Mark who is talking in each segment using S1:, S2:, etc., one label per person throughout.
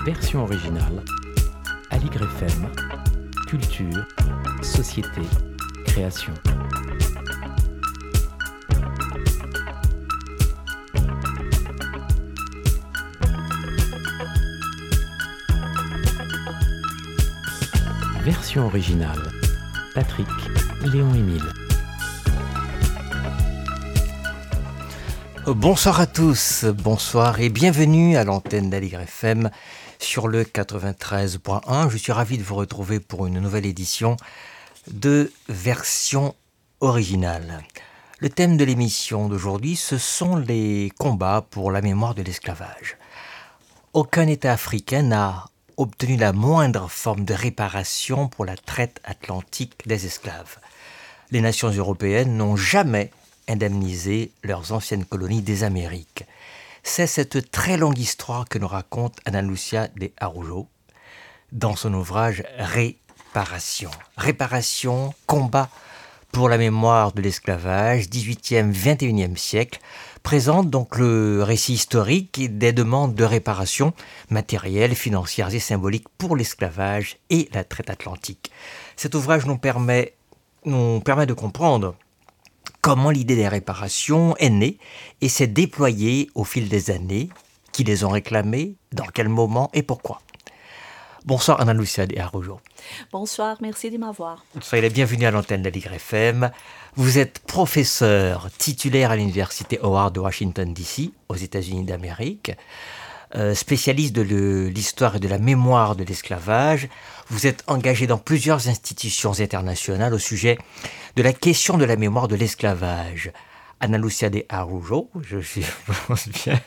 S1: Version originale, Aligre FM, culture, société, création. Version originale, Patrick Léon-Émile.
S2: Bonsoir à tous, bonsoir et bienvenue à l'antenne d'Aligre FM sur le 93.1. Je suis ravi de vous retrouver pour une nouvelle édition de Version originale. Le thème de l'émission d'aujourd'hui, ce sont les combats pour la mémoire de l'esclavage. Aucun État africain n'a obtenu la moindre forme de réparation pour la traite atlantique des esclaves. Les nations européennes n'ont jamais indemnisé leurs anciennes colonies des Amériques. C'est cette très longue histoire que nous raconte Ana Lucia de Araujo dans son ouvrage Réparation. Réparation, combat pour la mémoire de l'esclavage, 18e, 21e siècle, présente donc le récit historique des demandes de réparation matérielles, financières et symboliques pour l'esclavage et la traite atlantique. Cet ouvrage nous permet de comprendre comment l'idée des réparations est née et s'est déployée au fil des années, qui les ont réclamées, dans quel moment et pourquoi. Bonsoir Ana Lucia de Araujo.
S3: Bonsoir, merci de m'avoir.
S2: Soyez la bienvenue à l'antenne d'Aligre FM. Vous êtes professeur titulaire à l'université Howard de Washington DC, aux États-Unis d'Amérique, spécialiste de l'histoire et de la mémoire de l'esclavage. Vous êtes engagé dans plusieurs institutions internationales au sujet de la question de la mémoire de l'esclavage. Ana Lucia de Araujo, je pense bien.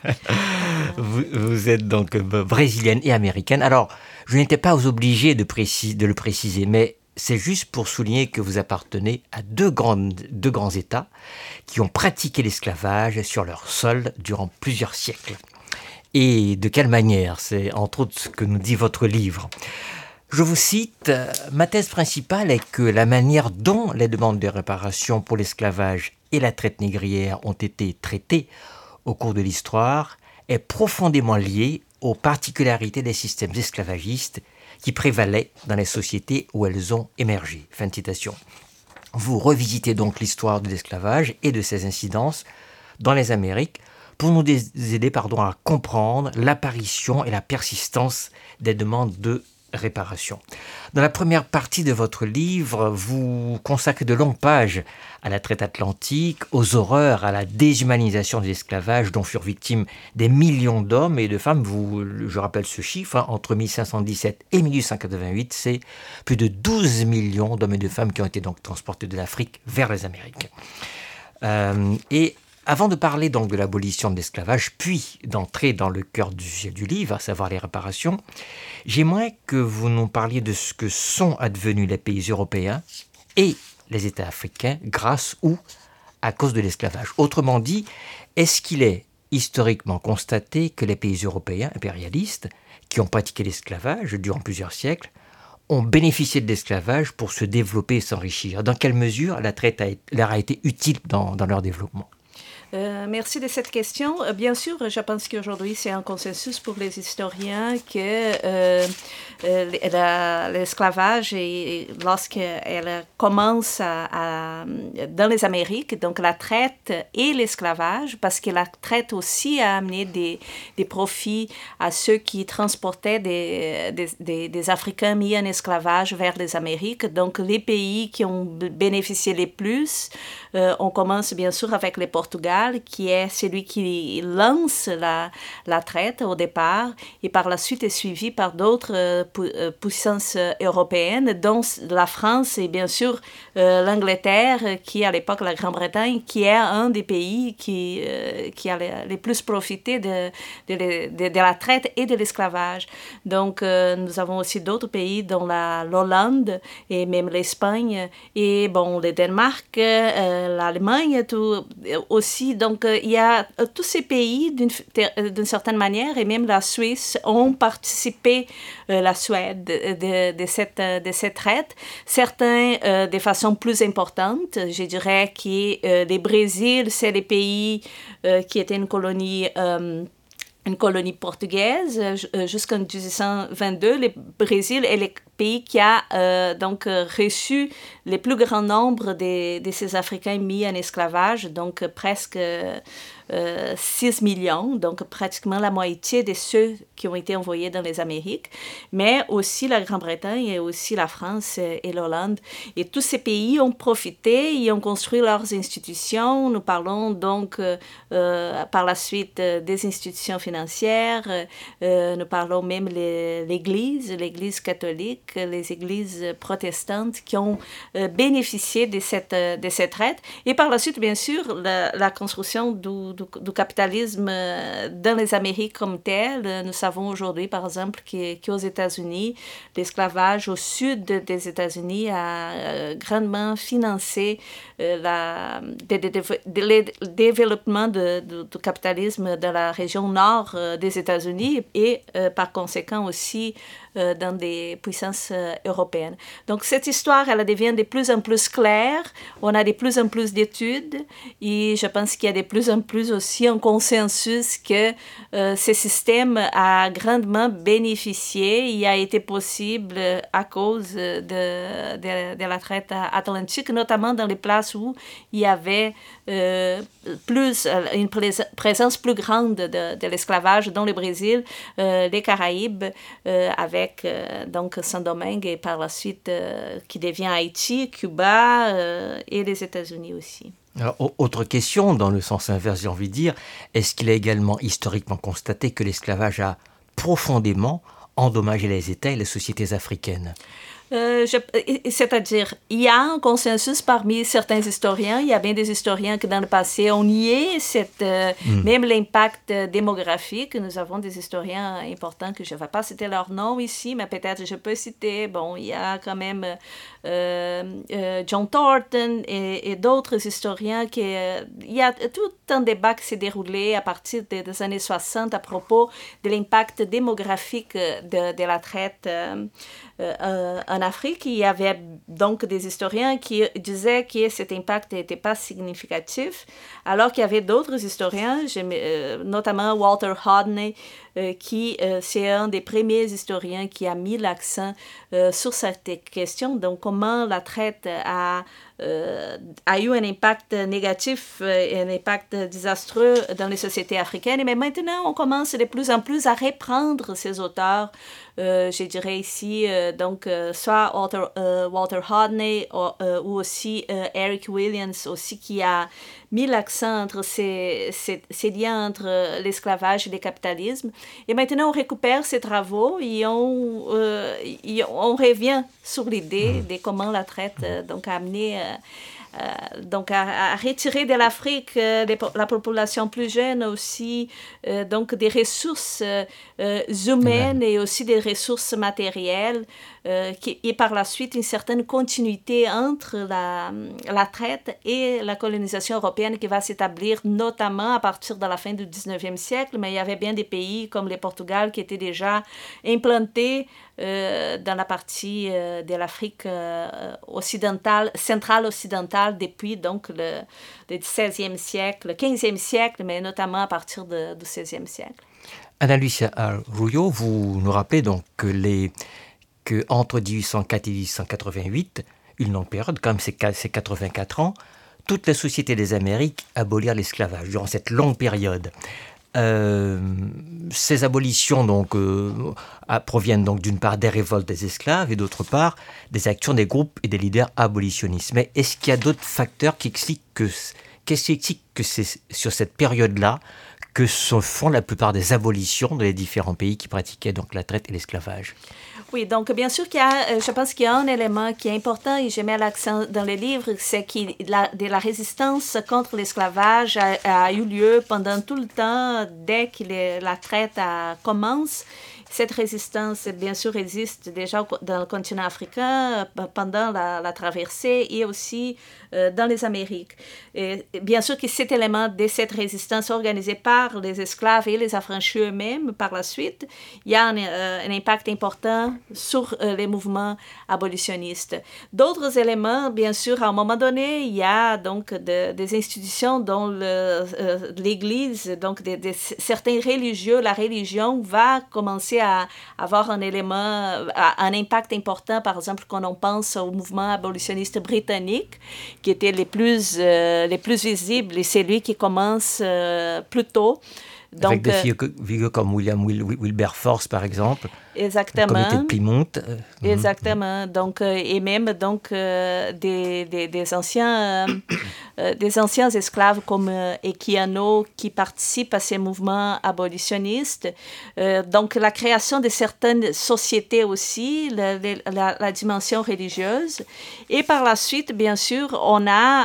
S2: Vous êtes donc brésilienne et américaine. Alors, je n'étais pas obligé de le préciser, mais c'est juste pour souligner que vous appartenez à deux grands États qui ont pratiqué l'esclavage sur leur sol durant plusieurs siècles. Et de quelle manière? C'est entre autres ce que nous dit votre livre. Je vous cite, « Ma thèse principale est que la manière dont les demandes de réparation pour l'esclavage et la traite négrière ont été traitées au cours de l'histoire est profondément liée aux particularités des systèmes esclavagistes qui prévalaient dans les sociétés où elles ont émergé. » Fin de citation. Vous revisitez donc l'histoire de l'esclavage et de ses incidences dans les Amériques pour nous aider à comprendre l'apparition et la persistance des demandes de réparation. Dans la première partie de votre livre, vous consacrez de longues pages à la traite atlantique, aux horreurs, à la déshumanisation de l'esclavage dont furent victimes des millions d'hommes et de femmes. Je rappelle ce chiffre, entre 1517 et 1888, c'est plus de 12 millions d'hommes et de femmes qui ont été donc transportés de l'Afrique vers les Amériques. Et avant de parler donc de l'abolition de l'esclavage, puis d'entrer dans le cœur du sujet du livre, à savoir les réparations, j'aimerais que vous nous parliez de ce que sont advenus les pays européens et les États africains grâce ou à cause de l'esclavage. Autrement dit, est-ce qu'il est historiquement constaté que les pays européens impérialistes qui ont pratiqué l'esclavage durant plusieurs siècles ont bénéficié de l'esclavage pour se développer et s'enrichir? Dans quelle mesure la traite leur a été utile dans leur développement?
S3: Merci de cette question. Bien sûr, je pense qu'aujourd'hui, c'est un consensus pour les historiens que l'esclavage, lorsqu'elle commence dans les Amériques, donc la traite et l'esclavage, parce que la traite aussi a amené des profits à ceux qui transportaient des Africains mis en esclavage vers les Amériques. Donc, les pays qui ont bénéficié les plus, on commence bien sûr avec le Portugal, qui est celui qui lance la traite au départ et par la suite est suivi par d'autres puissances européennes, dont la France et bien sûr l'Angleterre, qui à l'époque la Grande-Bretagne, qui est un des pays qui a les plus profité de la traite et de l'esclavage. Donc nous avons aussi d'autres pays dont l'Hollande et même l'Espagne et le Danemark, l'Allemagne tout aussi. Donc, il y a tous ces pays, d'une certaine manière, et même la Suisse, ont participé, la Suède, de cette traite. Certains de façon plus importante, je dirais que le Brésil, c'est les pays qui étaient une colonie une colonie portugaise jusqu'en 1822. Le Brésil est le pays qui a donc reçu le plus grand nombre de ces Africains mis en esclavage, donc presque 6 millions, donc pratiquement la moitié de ceux qui ont été envoyés dans les Amériques, mais aussi la Grande-Bretagne et aussi la France et l'Hollande. Et tous ces pays ont profité, ils ont construit leurs institutions. Nous parlons donc par la suite des institutions financières, nous parlons même l'Église catholique, les églises protestantes qui ont bénéficié de cette aide. Et par la suite, bien sûr, la construction du capitalisme dans les Amériques comme tel. Nous savons aujourd'hui, par exemple, qu'aux États-Unis, l'esclavage au sud des États-Unis a grandement financé le développement du capitalisme dans la région nord des États-Unis et par conséquent aussi dans des puissances européennes. Donc cette histoire, elle devient de plus en plus claire, on a de plus en plus d'études et je pense qu'il y a de plus en plus aussi un consensus que ce système a grandement bénéficié, il a été possible à cause de la traite atlantique, notamment dans les places où il y avait une présence plus grande de l'esclavage, dans le Brésil, les Caraïbes, avec donc Saint-Domingue et par la suite qui devient Haïti, Cuba et les États-Unis aussi.
S2: Alors, autre question, dans le sens inverse, j'ai envie de dire, est-ce qu'il a également historiquement constaté que l'esclavage a profondément endommagé les États et les sociétés africaines?
S3: C'est-à-dire, il y a un consensus parmi certains historiens. Il y a bien des historiens qui, dans le passé, ont nié même l'impact démographique. Nous avons des historiens importants que je ne vais pas citer leur nom ici, mais peut-être je peux citer. Bon, il y a quand même John Thornton et d'autres historiens il y a tout un débat qui s'est déroulé à partir des années 60 à propos de l'impact démographique de la traite en Afrique. Il y avait donc des historiens qui disaient que cet impact n'était pas significatif, alors qu'il y avait d'autres historiens, notamment Walter Hodney, qui c'est un des premiers historiens qui a mis l'accent sur cette question. Donc, comment la traite a eu un impact négatif et un impact désastreux dans les sociétés africaines. Mais maintenant, on commence de plus en plus à reprendre ces auteurs. Je dirais ici, donc, soit Walter Hodney ou aussi Eric Williams, aussi qui a mis l'accent entre ces liens entre l'esclavage et le capitalisme. Et maintenant, on récupère ces travaux et on revient sur l'idée de comment la traite donc, a amené donc à retirer de l'Afrique la population plus jeune aussi, donc des ressources humaines et aussi des ressources matérielles, et par la suite une certaine continuité entre la traite et la colonisation européenne qui va s'établir notamment à partir de la fin du 19e siècle, mais il y avait bien des pays comme le Portugal qui étaient déjà implantés dans la partie de l'Afrique occidentale, centrale occidentale depuis donc le 16e siècle, le 15e siècle, mais notamment à partir du 16e siècle.
S2: Ana-Lucia Arroyo, vous nous rappelez donc que entre 1804 et 1888, une longue période, comme c'est 84 ans, toutes les sociétés des Amériques abolirent l'esclavage durant cette longue période. Ces abolitions donc, proviennent donc d'une part des révoltes des esclaves et d'autre part des actions des groupes et des leaders abolitionnistes. Mais est-ce qu'il y a d'autres facteurs qui expliquent que c'est sur cette période-là que se font la plupart des abolitions dans les différents pays qui pratiquaient donc la traite et l'esclavage?
S3: Oui, donc bien sûr je pense qu'il y a un élément qui est important et je mets l'accent dans le livre, c'est que la résistance contre l'esclavage a eu lieu pendant tout le temps dès que la traite commence. cette résistance, bien sûr, existe déjà dans le continent africain pendant la traversée et aussi dans les Amériques. Et bien sûr que cet élément de cette résistance organisée par les esclaves et les affranchis eux-mêmes par la suite, il y a un impact important sur les mouvements abolitionnistes. D'autres éléments, bien sûr, à un moment donné, il y a donc des institutions dont l'Église, donc certains religieux, la religion va commencer à avoir un impact important, par exemple, quand on pense au mouvement abolitionniste britannique, qui était les plus visibles, et c'est lui qui commence plus tôt.
S2: Donc, avec des figures comme Wilberforce, par exemple.
S3: Exactement.
S2: Le comité de Plymouth.
S3: Exactement. Donc, et même donc, des anciens esclaves comme Equiano qui participent à ces mouvements abolitionnistes. Donc, la création de certaines sociétés aussi, la dimension religieuse. Et par la suite, bien sûr, on a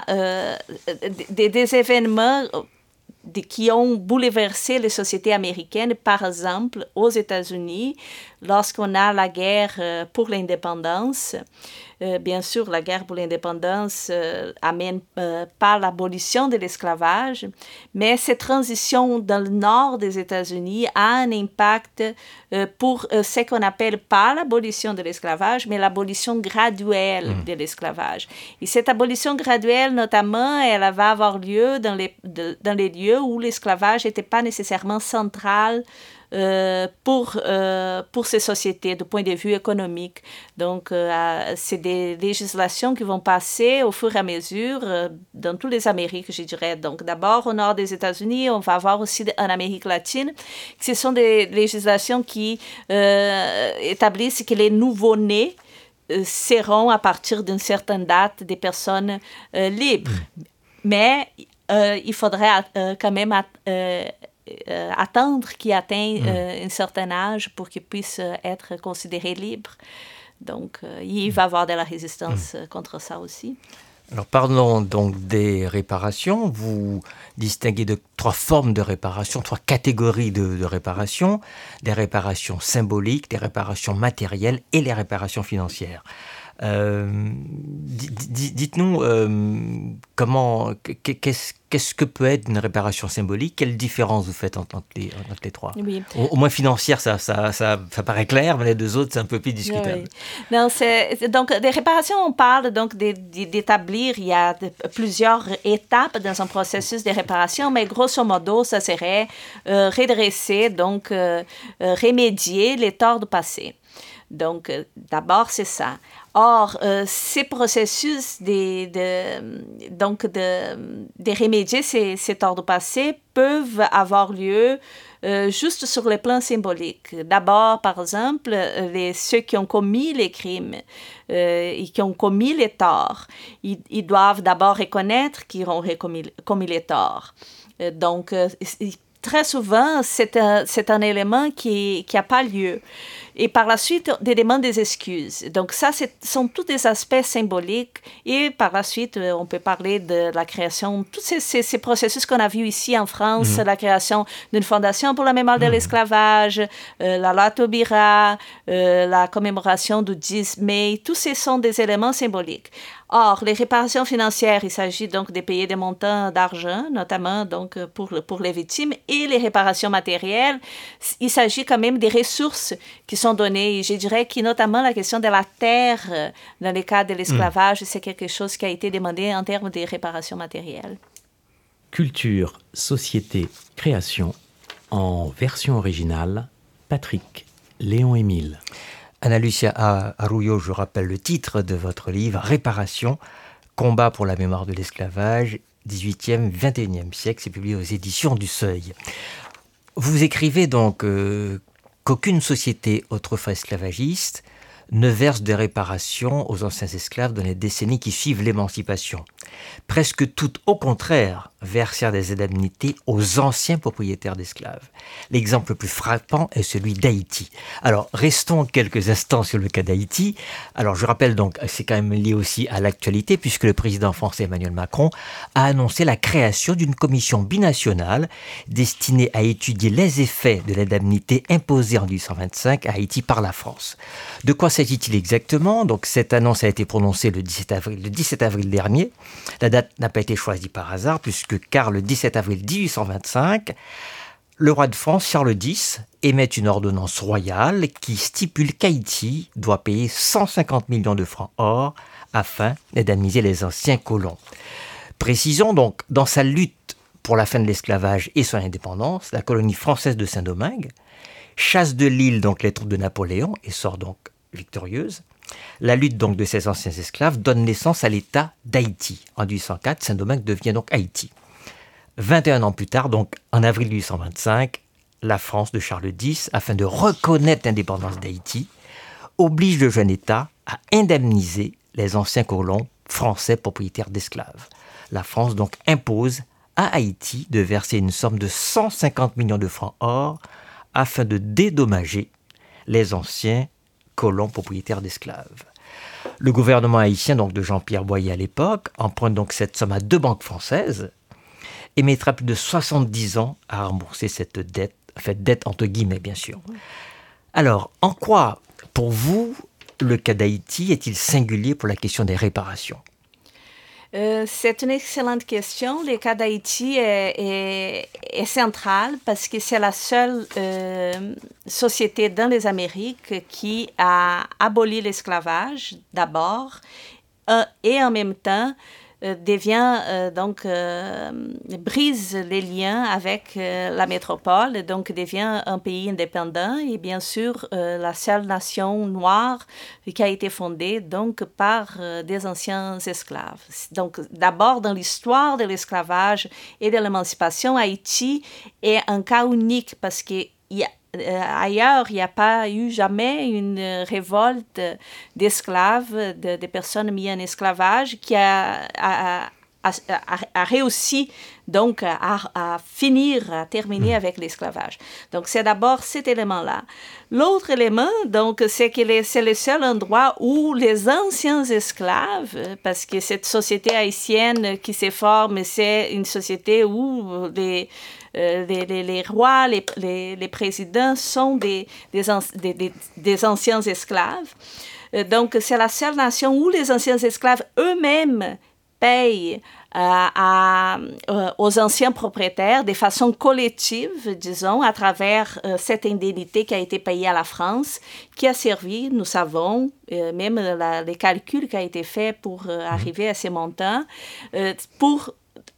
S3: des événements qui ont bouleversé les sociétés américaines, par exemple aux États-Unis, lorsqu'on a la guerre pour l'indépendance. Bien sûr, la guerre pour l'indépendance amène pas l'abolition de l'esclavage, mais cette transition dans le nord des États-Unis a un impact pour ce qu'on appelle pas l'abolition de l'esclavage, mais l'abolition graduelle de l'esclavage. Et cette abolition graduelle, notamment, elle va avoir lieu dans les lieux où l'esclavage n'était pas nécessairement central pour ces sociétés, du point de vue économique. Donc, c'est des législations qui vont passer au fur et à mesure dans toutes les Amériques, je dirais. Donc, d'abord, au nord des États-Unis, on va avoir aussi en Amérique latine. Ce sont des législations qui établissent que les nouveau-nés seront, à partir d'une certaine date, des personnes libres. Mais il faudrait quand même attendre qu'il atteigne un certain âge pour qu'il puisse être considéré libre. Donc, il va y avoir de la résistance contre ça aussi.
S2: Alors, parlons donc des réparations. Vous distinguez de 3 formes de réparation, 3 catégories de réparation. Des réparations symboliques, des réparations matérielles et les réparations financières. Dites-nous qu'est-ce que peut être une réparation symbolique? Quelle différence vous faites entre les 3?
S3: Oui.
S2: Au moins financière, ça paraît clair, mais les 2 autres, c'est un peu plus discutable.
S3: Oui. Non, donc, des réparations, on parle donc d'établir, il y a plusieurs étapes dans un processus de réparation, mais grosso modo, ça serait redresser, donc remédier les torts du passé. Donc, d'abord, c'est ça. Or, ces processus de remédier ces torts du passé peuvent avoir lieu juste sur le plan symbolique. D'abord, par exemple, ceux qui ont commis les crimes et qui ont commis les torts, ils doivent d'abord reconnaître qu'ils ont commis les torts. Donc, très souvent, c'est un élément qui n'a pas lieu. Et par la suite, des demandes des excuses. Donc ça, sont tous des aspects symboliques. Et par la suite, on peut parler de la création, tous ces processus qu'on a vus ici en France, la création d'une fondation pour la mémoire de l'esclavage, la loi Taubira, la commémoration du 10 mai, tous ces sont des éléments symboliques. Or, les réparations financières, il s'agit donc de payer des montants d'argent, notamment donc pour les victimes, et les réparations matérielles, il s'agit quand même des ressources qui sont données. Je dirais que notamment la question de la terre, dans le cas de l'esclavage, c'est quelque chose qui a été demandé en termes de réparations matérielles.
S1: Culture, société, création, en version originale, Patrick Léon-Émile.
S2: Ana Lucia Arroyo, je rappelle le titre de votre livre, Réparation, combat pour la mémoire de l'esclavage, 18e, 21e siècle, c'est publié aux éditions du Seuil. Vous écrivez donc qu'aucune société autrefois esclavagiste ne verse de réparation aux anciens esclaves dans les décennies qui suivent l'émancipation. Presque toutes, au contraire, versèrent des indemnités aux anciens propriétaires d'esclaves. L'exemple le plus frappant est celui d'Haïti. Alors, restons quelques instants sur le cas d'Haïti. Alors, je rappelle donc, c'est quand même lié aussi à l'actualité, puisque le président français Emmanuel Macron a annoncé la création d'une commission binationale destinée à étudier les effets de l'indemnité imposée en 1825 à Haïti par la France. De quoi s'agit-il exactement? Donc, cette annonce a été prononcée le 17 avril dernier. La date n'a pas été choisie par hasard, car le 17 avril 1825, le roi de France, Charles X, émet une ordonnance royale qui stipule qu'Haïti doit payer 150 millions de francs or afin d'indemniser les anciens colons. Précisons donc, dans sa lutte pour la fin de l'esclavage et son indépendance, la colonie française de Saint-Domingue chasse de l'île donc les troupes de Napoléon et sort donc victorieuse. La lutte donc de ces anciens esclaves donne naissance à l'État d'Haïti. En 1804, Saint-Domingue devient donc Haïti. 21 ans plus tard, donc en avril 1825, la France de Charles X, afin de reconnaître l'indépendance d'Haïti, oblige le jeune État à indemniser les anciens colons français propriétaires d'esclaves. La France donc impose à Haïti de verser une somme de 150 millions de francs or afin de dédommager les anciens colons propriétaires d'esclaves. Le gouvernement haïtien donc de Jean-Pierre Boyer à l'époque emprunte donc cette somme à 2 banques françaises et mettra plus de 70 ans à rembourser cette dette entre guillemets bien sûr. Alors, en quoi, pour vous, le cas d'Haïti est-il singulier pour la question des réparations?
S3: C'est une excellente question. Le cas d'Haïti est central parce que c'est la seule société dans les Amériques qui a aboli l'esclavage d'abord et en même temps brise les liens avec la métropole, donc devient un pays indépendant et bien sûr la seule nation noire qui a été fondée donc par des anciens esclaves. Donc d'abord dans l'histoire de l'esclavage et de l'émancipation, Haïti est un cas unique parce que ailleurs, il n'y a pas eu jamais une révolte d'esclaves, de personnes mises en esclavage qui a réussi donc à finir, à terminer avec l'esclavage. Donc c'est d'abord cet élément-là. L'autre élément, donc, c'est que c'est le seul endroit où les anciens esclaves, parce que cette société haïtienne qui se forme, c'est une société où les rois, les présidents sont des anciens esclaves. Donc, c'est la seule nation où les anciens esclaves eux-mêmes payent aux anciens propriétaires de façon collective, disons, à travers cette indemnité qui a été payée à la France, qui a servi, nous savons, même les calculs qui ont été faits pour arriver à ces montants, pour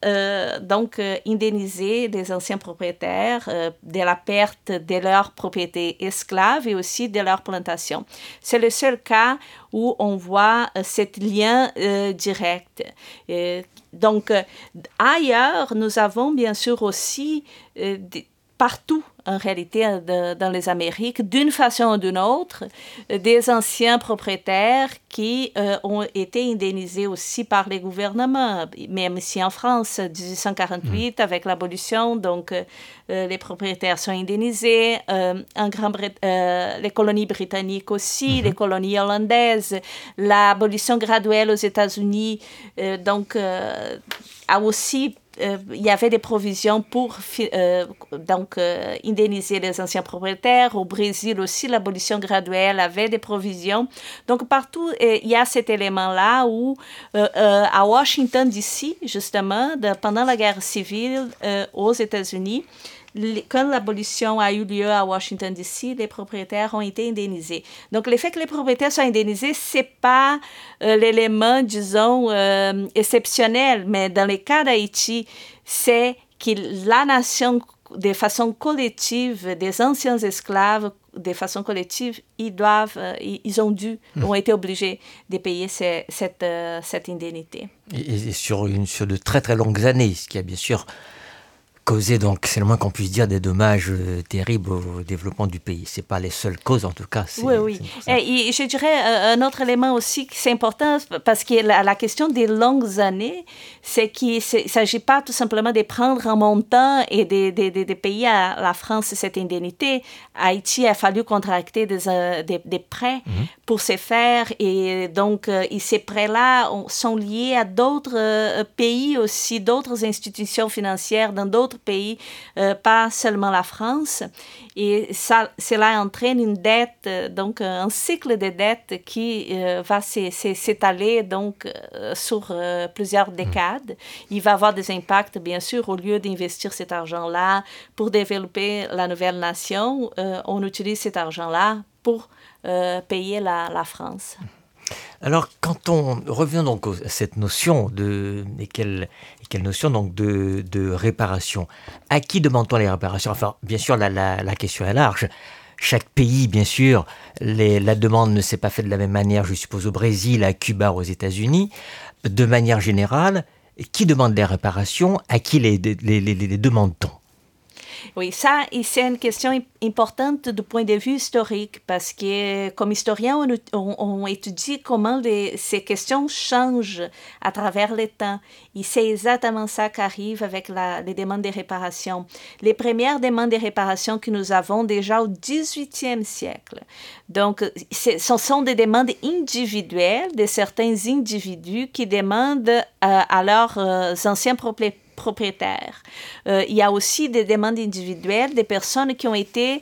S3: indemniser les anciens propriétaires de la perte de leur propriété esclave et aussi de leur plantation. C'est le seul cas où on voit ce lien direct. Donc, ailleurs, nous avons bien sûr aussi partout, en réalité, dans les Amériques, d'une façon ou d'une autre, des anciens propriétaires qui ont été indemnisés aussi par les gouvernements. Même si en France, 1848, avec l'abolition, donc les propriétaires sont indemnisés. Les colonies britanniques aussi, les colonies hollandaises, l'abolition graduelle aux États-Unis, a aussi il y avait des provisions pour indemniser les anciens propriétaires. Au Brésil aussi, l'abolition graduelle avait des provisions. Donc, partout, il y a cet élément-là où, à Washington, D.C., justement, pendant la guerre civile aux États-Unis, quand l'abolition a eu lieu à Washington, D.C., les propriétaires ont été indemnisés. Donc, le fait que les propriétaires soient indemnisés, ce n'est pas l'élément, disons, exceptionnel, mais dans le cas d'Haïti, c'est que la nation, de façon collective, des anciens esclaves, de façon collective, ont été obligés de payer cette indemnité.
S2: Et sur de très très longues années, ce qui a bien sûr causé, donc c'est le moins qu'on puisse dire, des dommages terribles au développement du pays. C'est pas les seules causes, en tout cas.
S3: Oui. Et je dirais un autre élément aussi qui c'est important, parce que la question des longues années, c'est qu'il ne s'agit pas tout simplement de prendre un montant et de payer à la France cette indemnité. Haïti a fallu contracter des prêts pour se faire, et donc ces prêts-là sont liés à d'autres pays aussi, d'autres institutions financières dans d'autres pays, pas seulement la France. Et cela entraîne une dette, donc un cycle de dettes qui va s'étaler donc sur plusieurs décades. Il va avoir des impacts, bien sûr. Au lieu d'investir cet argent-là pour développer la nouvelle nation, on utilise cet argent-là pour payer la France.
S2: Alors, quand on revient donc à cette notion quelle notion donc de réparation, à qui demande-t-on les réparations? Enfin, bien sûr, la question est large. Chaque pays, bien sûr, la demande ne s'est pas faite de la même manière, je suppose, au Brésil, à Cuba, aux États-Unis. De manière générale, qui demande les réparations? À qui les demande-t-on?
S3: Oui, ça, c'est une question importante du point de vue historique, parce que comme historiens, on étudie comment ces questions changent à travers le temps. Et c'est exactement ça qui arrive avec les demandes de réparation. Les premières demandes de réparation que nous avons déjà au XVIIIe siècle. Donc, ce sont des demandes individuelles de certains individus qui demandent à leurs anciens propriétaires. Il y a aussi des demandes individuelles des personnes qui ont été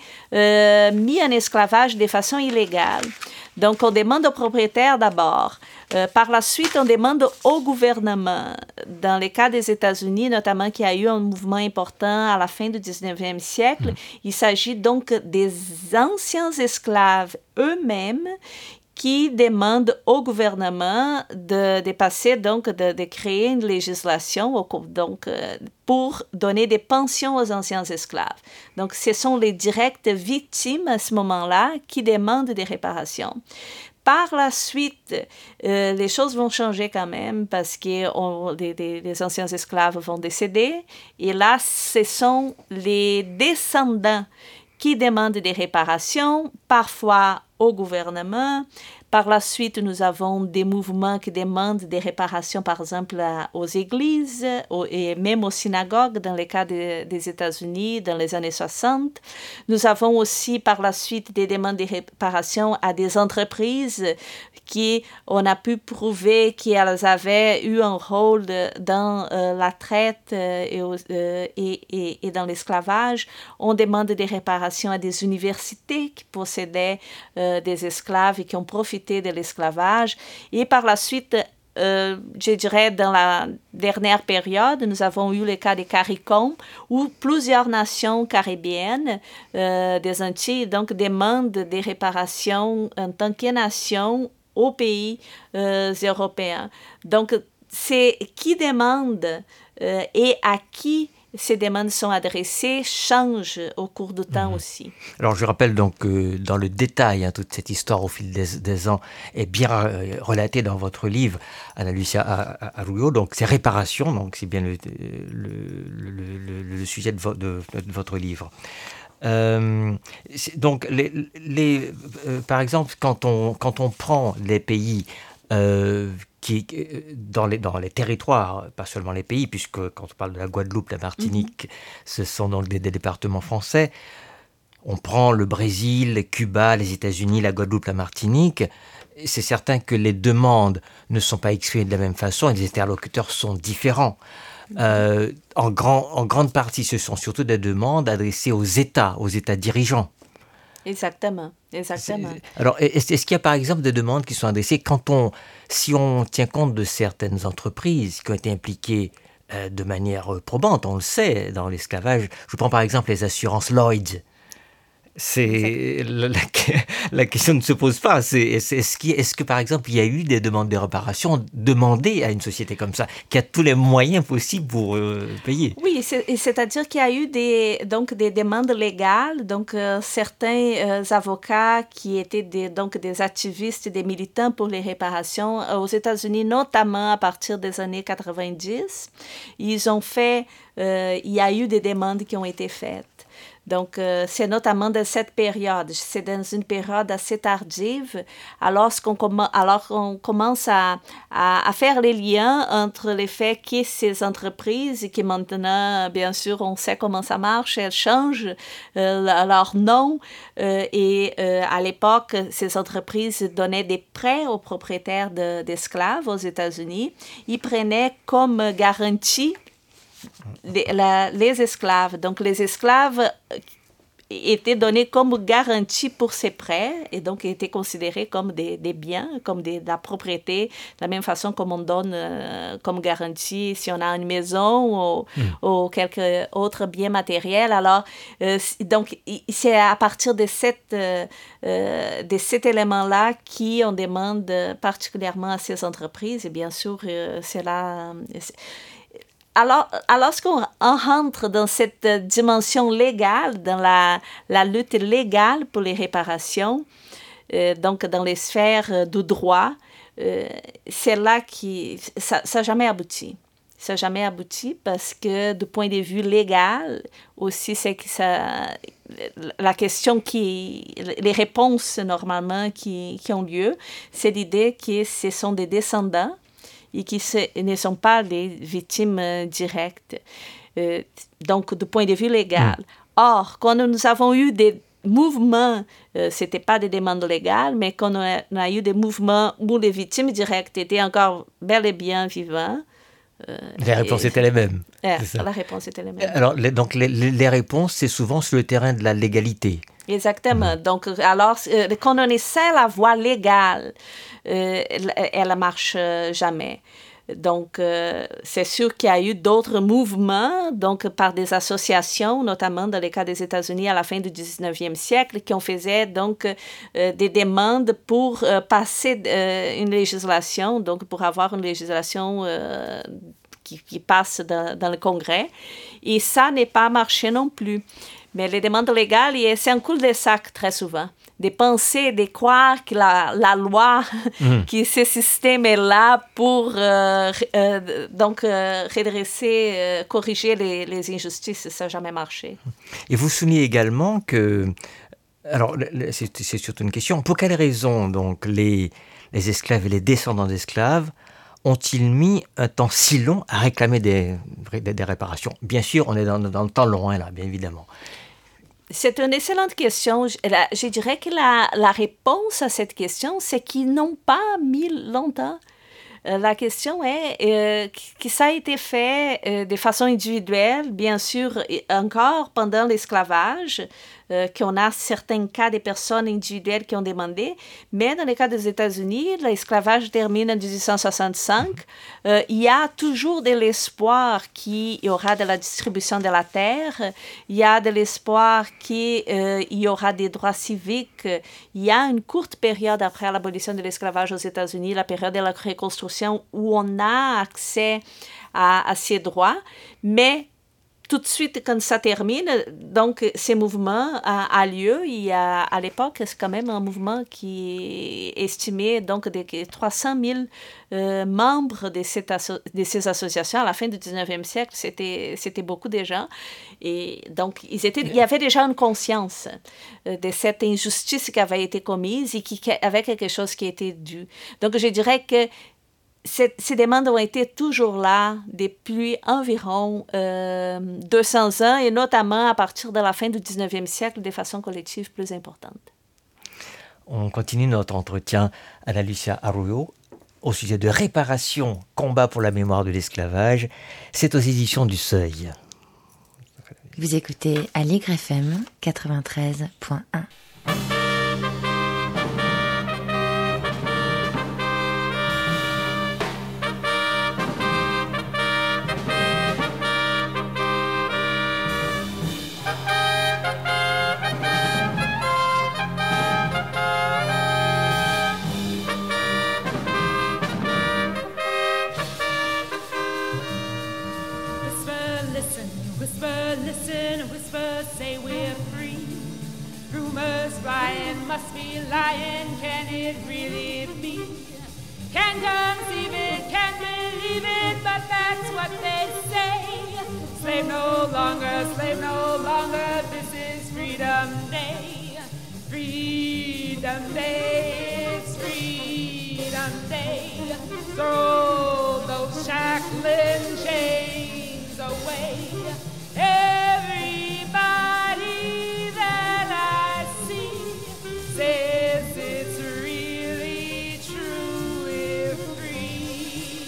S3: mises en esclavage de façon illégale. Donc, on demande aux propriétaires d'abord. Par la suite, on demande au gouvernement. Dans le cas des États-Unis, notamment, qui a eu un mouvement important à la fin du 19e siècle, il s'agit donc des anciens esclaves eux-mêmes qui demande au gouvernement de passer, donc de créer une législation donc, pour donner des pensions aux anciens esclaves. Donc, ce sont les directes victimes à ce moment-là qui demandent des réparations. Par la suite, les choses vont changer quand même parce que les anciens esclaves vont décéder. Et là, ce sont les descendants qui demandent des réparations, parfois au gouvernement. Par la suite, nous avons des mouvements qui demandent des réparations, par exemple, aux églises et même aux synagogues, dans le cas des États-Unis, dans les années 60. Nous avons aussi, par la suite, des demandes de réparations à des entreprises qui, on a pu prouver qu'elles avaient eu un rôle dans la traite et dans l'esclavage. On demande des réparations à des universités qui possédaient des esclaves et qui ont profité de l'esclavage. Et par la suite, je dirais, dans la dernière période, nous avons eu le cas des CARICOM, où plusieurs nations caribéennes des Antilles donc, demandent des réparations en tant que nation aux pays européens. Donc, c'est qui demande et à qui ces demandes sont adressées change au cours du temps aussi.
S2: Alors je rappelle donc que dans le détail, toute cette histoire au fil des ans est bien relatée dans votre livre, Ana Lucia Arroyo, donc c'est réparation, donc c'est bien le sujet de votre livre. Donc par exemple, quand on prend les pays dans les territoires, pas seulement les pays, puisque quand on parle de la Guadeloupe, la Martinique, ce sont donc des départements français. On prend le Brésil, Cuba, les États-Unis, la Guadeloupe, la Martinique. C'est certain que les demandes ne sont pas exprimées de la même façon et les interlocuteurs sont différents. En grande partie, ce sont surtout des demandes adressées aux États dirigeants.
S3: Exactement.
S2: Alors, est-ce qu'il y a par exemple des demandes qui sont adressées si on tient compte de certaines entreprises qui ont été impliquées de manière probante, on le sait, dans l'esclavage? Je prends par exemple les assurances Lloyds. La question ne se pose pas. Est-ce que, par exemple, il y a eu des demandes de réparation demandées à une société comme ça, qui a tous les moyens possibles pour payer?
S3: Oui, c'est-à-dire qu'il y a eu des demandes légales. Donc, certains avocats qui étaient des activistes, des militants pour les réparations aux États-Unis, notamment à partir des années 90, il y a eu des demandes qui ont été faites. Donc, c'est notamment de cette période. C'est dans une période assez tardive, alors qu'on commence à faire les liens entre les faits que ces entreprises, qui maintenant, bien sûr, on sait comment ça marche, elles changent leur nom. À l'époque, ces entreprises donnaient des prêts aux propriétaires d'esclaves aux États-Unis. Ils prenaient comme garantie les esclaves. Donc, les esclaves étaient donnés comme garantie pour ces prêts et donc étaient considérés comme des biens, comme de la propriété, de la même façon comme on donne comme garantie si on a une maison ou quelque autre bien matériel. Alors, donc, c'est à partir de cet élément-là qu'on demande particulièrement à ces entreprises. Et bien sûr, c'est là... Alors, lorsqu'on rentre dans cette dimension légale, dans la lutte légale pour les réparations, donc dans les sphères du droit, c'est là ça n'a jamais abouti. Ça n'a jamais abouti parce que du point de vue légal, aussi, c'est que la question les réponses normalement qui ont lieu, c'est l'idée que ce sont des descendants et qui ne sont pas des victimes directes. Donc, du point de vue légal. Or, quand nous avons eu des mouvements, ce n'était pas des demandes légales, mais quand on a eu des mouvements où les victimes directes étaient encore bel et bien vivantes,
S2: les réponses étaient les mêmes.
S3: La réponse était la même.
S2: Alors, donc, les réponses, c'est souvent sur le terrain de la légalité.
S3: Exactement. Donc, alors, quand on essaie la voie légale, elle ne marche jamais. Donc, c'est sûr qu'il y a eu d'autres mouvements, donc par des associations, notamment dans le cas des États-Unis à la fin du 19e siècle, qui ont fait donc des demandes pour passer une législation, donc pour avoir une législation qui passe dans le Congrès. Et ça n'a pas marché non plus. Mais les demandes légales, c'est un cul-de-sac très souvent. De penser, de croire que la loi, que ce système est là pour redresser, corriger les injustices, ça n'a jamais marché.
S2: Et vous soulignez également que, alors c'est surtout une question, pour quelles raisons donc les esclaves et les descendants d'esclaves ont-ils mis un temps si long à réclamer des réparations? Bien sûr, on est dans le temps loin là, bien évidemment.
S3: C'est une excellente question. Je dirais que la réponse à cette question, c'est qu'ils n'ont pas mis longtemps. La question est que ça a été fait de façon individuelle, bien sûr, encore pendant l'esclavage, qu'on a certains cas de personnes individuelles qui ont demandé, mais dans le cas des États-Unis, l'esclavage termine en 1865. Il y a toujours de l'espoir qu'il y aura de la distribution de la terre, il y a de l'espoir qu'il y aura des droits civiques. Il y a une courte période après l'abolition de l'esclavage aux États-Unis, la période de la reconstruction, où on a accès à ces droits, mais tout de suite, quand ça termine, donc ces mouvements a lieu. Il y a, à l'époque, c'est quand même un mouvement qui est estimé donc de 300 000 membres de ces associations. À la fin du 19e siècle, c'était beaucoup de gens. Et donc, il y avait déjà une conscience de cette injustice qui avait été commise et qui avait quelque chose qui était dû. Donc, je dirais que ces demandes ont été toujours là depuis environ 200 ans et notamment à partir de la fin du 19e siècle de façon collective plus importante.
S2: On continue notre entretien Ana Lucia Arroyo au sujet de réparation, combat pour la mémoire de l'esclavage. C'est aux éditions du Seuil.
S4: Vous écoutez Aligre FM 93.1.
S5: listen, whisper, say we're free. Rumors flying, must be lying, can it really be? Can't conceive it, can't believe it, but that's what they say. Slave no longer, this is Freedom Day. Freedom Day, it's Freedom Day. Throw those shackling chains away. Everybody that I see says it's really true if free.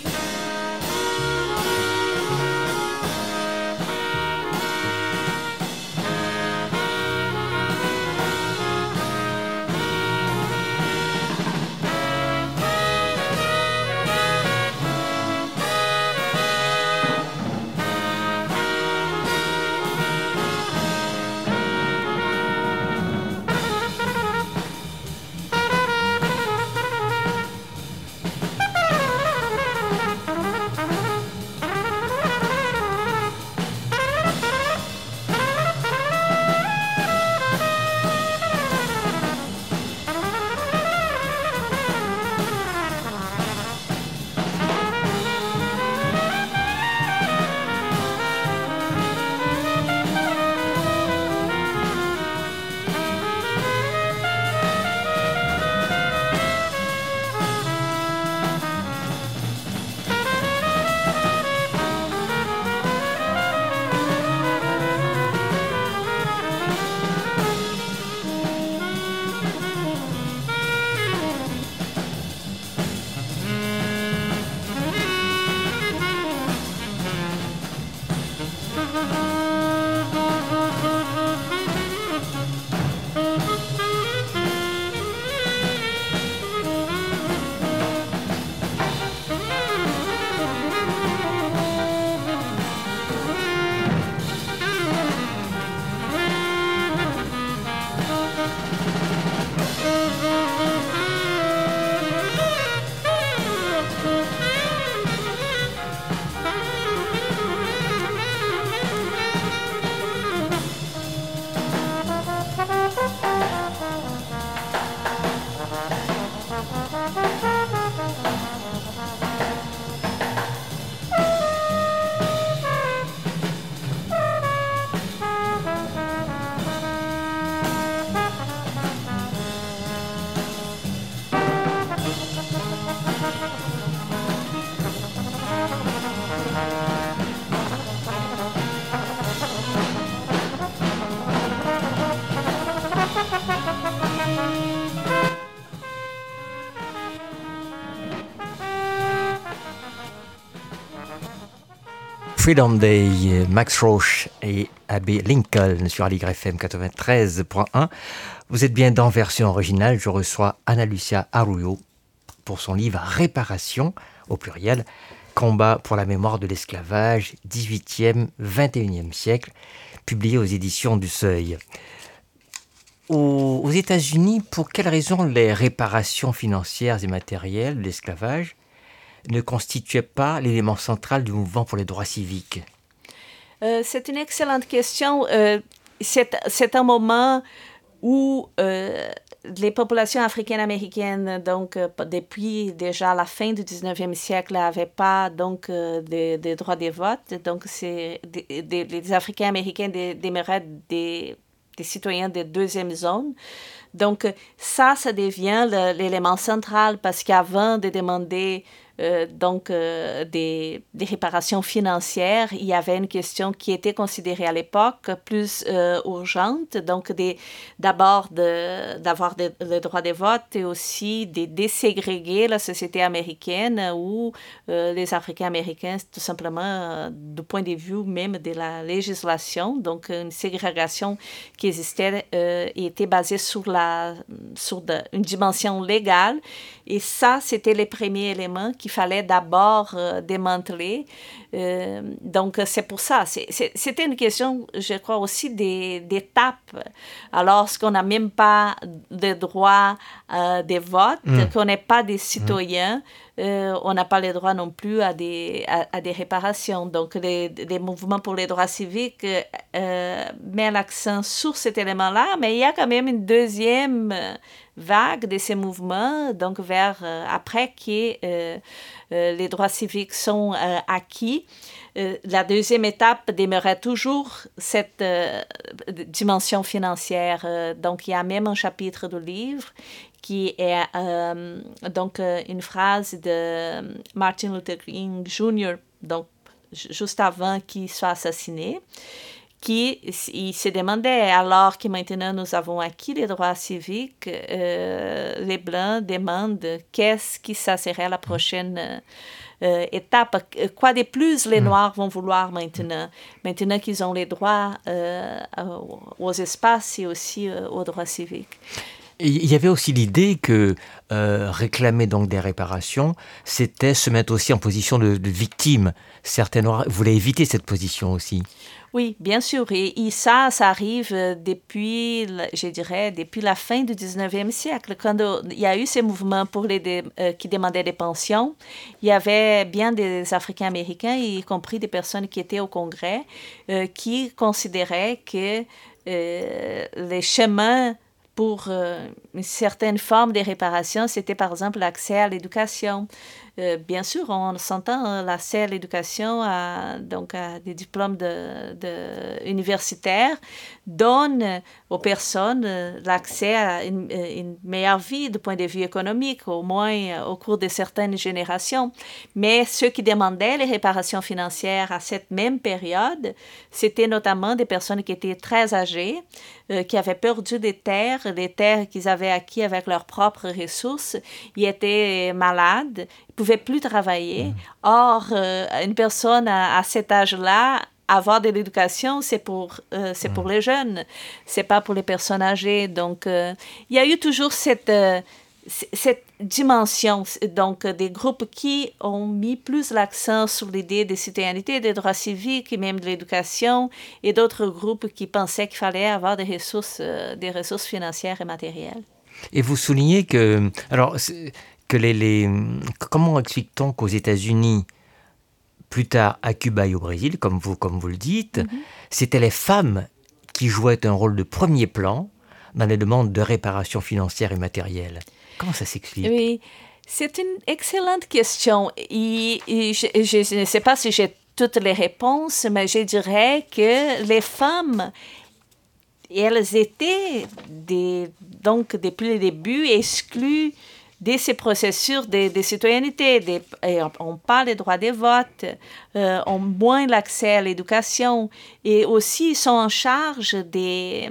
S2: Freedom Day, Max Roach et Abbey Lincoln sur Aligre FM 93.1. Vous êtes bien dans version originale. Je reçois Ana Lucia Arroyo pour son livre Réparation, au pluriel, Combat pour la mémoire de l'esclavage, 18e, 21e siècle, publié aux éditions du Seuil. Aux États-Unis, pour quelles raisons les réparations financières et matérielles de l'esclavage ne constituait pas l'élément central du mouvement pour les droits civiques?
S3: C'est une excellente question. C'est un moment où les populations africaines-américaines, donc depuis déjà la fin du 19e siècle, n'avaient pas donc de droits de vote. Donc les Africains-américains demeuraient des citoyens de deuxième zone. Donc ça devient l'élément central parce qu'avant de demander des réparations financières, il y avait une question qui était considérée à l'époque plus urgente, donc d'abord d'avoir le droit de vote et aussi de déségréguer la société américaine où les Africains-américains, tout simplement, du point de vue même de la législation, donc une ségrégation qui existait était basée sur une dimension légale. Et ça, c'était les premiers éléments qui qu'il fallait d'abord démanteler. Donc, c'est pour ça. C'était une question, je crois, aussi d'étapes. Alors qu'on n'a même pas de droit de vote, qu'on n'est pas des citoyens, on n'a pas le droit non plus à des réparations. Donc, les mouvements pour les droits civiques mettent l'accent sur cet élément-là, mais il y a quand même une deuxième vague de ces mouvements, donc vers après que les droits civiques sont acquis. La deuxième étape demeurait toujours cette dimension financière. Donc, il y a même un chapitre du livre qui est donc une phrase de Martin Luther King Jr., donc juste avant qu'il soit assassiné, il se demandait, alors que maintenant nous avons acquis les droits civiques, les Blancs demandent qu'est-ce que ça serait la prochaine étape. Quoi de plus les Noirs vont vouloir maintenant qu'ils ont les droits aux espaces et aussi aux droits civiques.
S2: Et il y avait aussi l'idée que réclamer donc des réparations, c'était se mettre aussi en position de victime. Certains Noirs voulaient éviter cette position aussi.
S3: Oui, bien sûr. Et ça arrive depuis, je dirais, depuis la fin du 19e siècle. Quand il y a eu ces mouvements qui demandaient des pensions, il y avait bien des Africains-Américains, y compris des personnes qui étaient au Congrès, qui considéraient que les chemins pour une certaine forme de réparation, c'était par exemple l'accès à l'éducation. Bien sûr, on s'entend l'accès à l'éducation, donc à des diplômes universitaires, donne aux personnes l'accès à une meilleure vie du point de vue économique, au moins au cours de certaines générations. Mais ceux qui demandaient les réparations financières à cette même période, c'était notamment des personnes qui étaient très âgées, qui avaient perdu des terres qu'ils avaient acquis avec leurs propres ressources. Ils étaient malades, ils ne pouvaient plus travailler. Or, une personne à cet âge-là, avoir de l'éducation, c'est pour les jeunes, c'est pas pour les personnes âgées. Donc, il y a eu toujours cette dimension, donc des groupes qui ont mis plus l'accent sur l'idée de citoyenneté, des droits civiques et même de l'éducation, et d'autres groupes qui pensaient qu'il fallait avoir des ressources financières et matérielles.
S2: Et vous soulignez que, comment explique-t-on qu'aux États-Unis, plus tard à Cuba et au Brésil, comme vous le dites, c'était les femmes qui jouaient un rôle de premier plan dans les demandes de réparation financière et matérielle. Comment ça s'explique?
S3: Oui, c'est une excellente question. Je ne sais pas si j'ai toutes les réponses, mais je dirais que les femmes, elles étaient donc depuis le début exclues de ces processus de citoyenneté. On parle des droits de vote, ont moins l'accès à l'éducation et aussi sont en charge des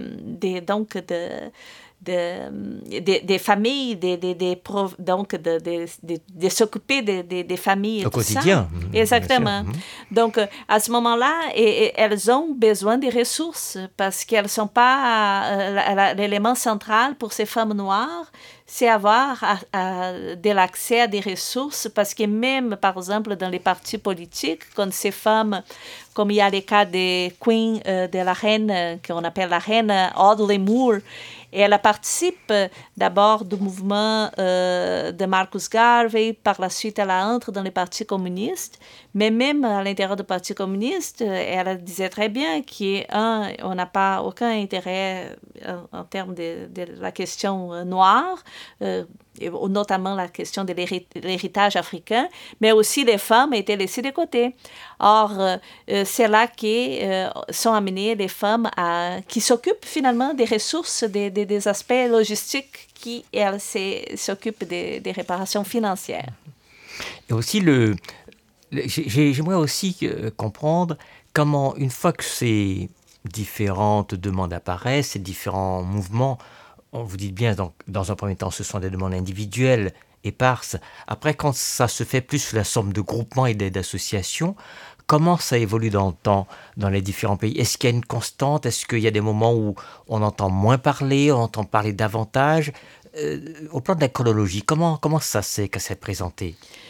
S3: familles, donc de s'occuper des familles.
S2: Au quotidien.
S3: Exactement. Donc, à ce moment-là, elles ont besoin des ressources parce qu'elles ne sont pas l'élément central pour ces femmes noires, c'est avoir de l'accès à des ressources parce que même, par exemple, dans les partis politiques, quand ces femmes, comme il y a les cas de Queen, de la reine, qu'on appelle la reine Audley Moore, et elle participe d'abord du mouvement de Marcus Garvey, par la suite elle entre dans le Parti communiste, mais même à l'intérieur du Parti communiste, elle disait très bien qu'on n'a pas aucun intérêt en termes de la question noire, notamment la question de l'héritage africain, mais aussi les femmes étaient laissées de côté. Or, c'est là que sont amenées les femmes qui s'occupent finalement des ressources, des aspects logistiques qui, elles, s'occupent des réparations financières.
S2: Et aussi, j'aimerais aussi comprendre comment, une fois que ces différentes demandes apparaissent, ces différents mouvements, on vous dit bien, donc, dans un premier temps, ce sont des demandes individuelles, éparses. Après, quand ça se fait plus sous la forme de groupements et d'associations, comment ça évolue dans le temps, dans les différents pays? Est-ce qu'il y a une constante? Est-ce qu'il y a des moments où on entend moins parler, on entend parler davantage? Au plan de la chronologie, comment ça s'est présenté?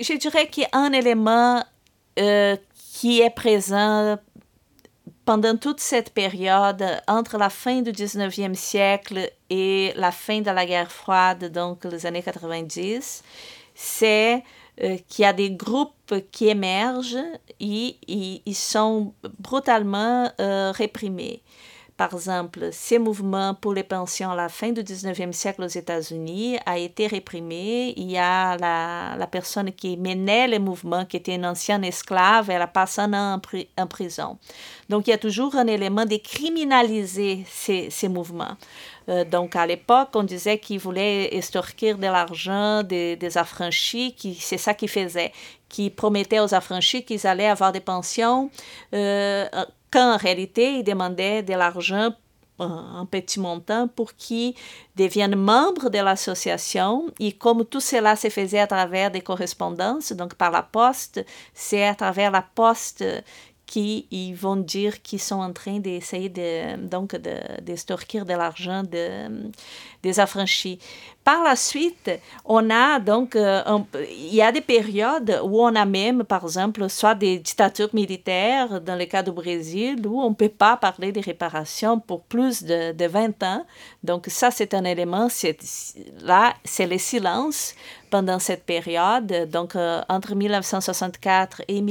S3: je dirais qu'il y a un élément qui est présent pendant toute cette période, entre la fin du 19e siècle et la fin de la guerre froide, donc les années 90, c'est qu'il y a des groupes qui émergent et ils sont brutalement réprimés. Par exemple, ces mouvements pour les pensions à la fin du 19e siècle aux États-Unis a été réprimé. Il y a la personne qui menait les mouvements, qui était une ancienne esclave, elle a passé un an en prison. Donc, il y a toujours un élément de criminaliser ces mouvements. Donc, à l'époque, on disait qu'ils voulaient extorquer de l'argent des affranchis, c'est ça qu'ils faisaient, qui promettaient aux affranchis qu'ils allaient avoir des pensions, quand en réalité, ils demandaient de l'argent, un petit montant, pour qu'ils deviennent membres de l'association. Et comme tout cela se faisait à travers des correspondances, donc par la poste, c'est à travers la poste qu'ils vont dire qu'ils sont en train d'essayer d'extorquer de l'argent des affranchis. Par la suite, on a donc, il y a des périodes où on a même, par exemple, soit des dictatures militaires, dans le cas du Brésil, où on ne peut pas parler de réparation pour plus de 20 ans. Donc ça, c'est un élément, là, c'est le silence pendant cette période, donc entre 1964 et